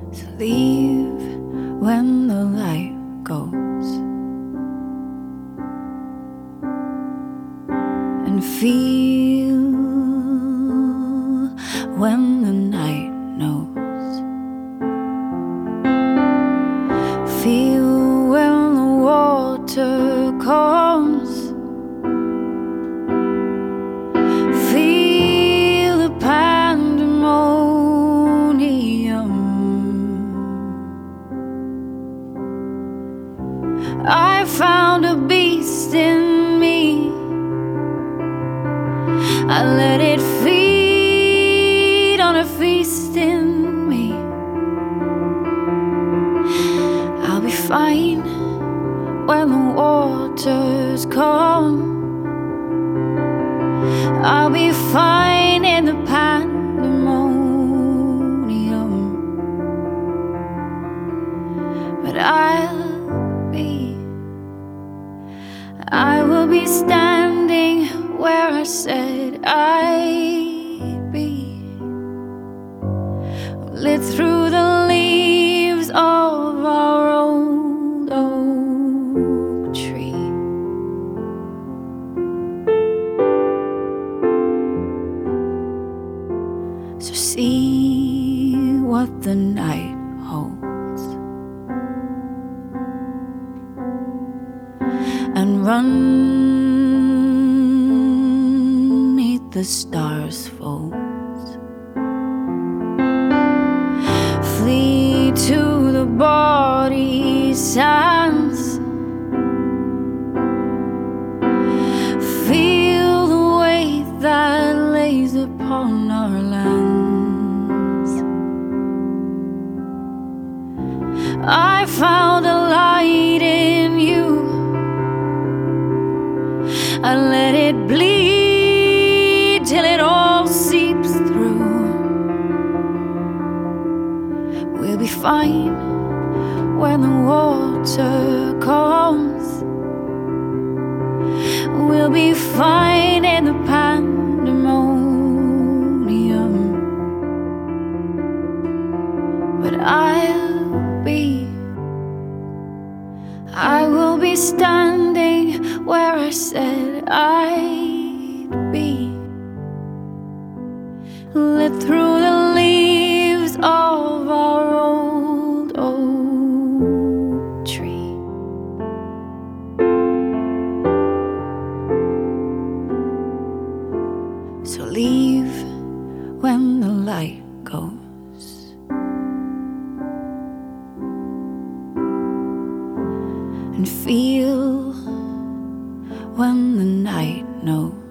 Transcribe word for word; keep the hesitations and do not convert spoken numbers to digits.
So leave when the light goes, and feel when the night knows. Feel when the water comes. Feel the pandemonium. I found a beast in me. I let it feed on a feast in me. I'll be fine when the waters come. I'll be fine in the pandemonium. But I'll be, I will be standing where I said I'd be, lit through the leaves of our old oak tree. So see what the night holds, and run neath the stars' folds. Flee to the body's sands. Feel the weight that lays upon our lands. I found a light in you. I let it bleed till it all seeps through. We'll be fine when the water comes. We'll be fine in the pandemonium. But I'll be, I will be standing where I said I'd be, lit through the leaves of our old oak tree. So leave when the light goes, and feel when the night knows.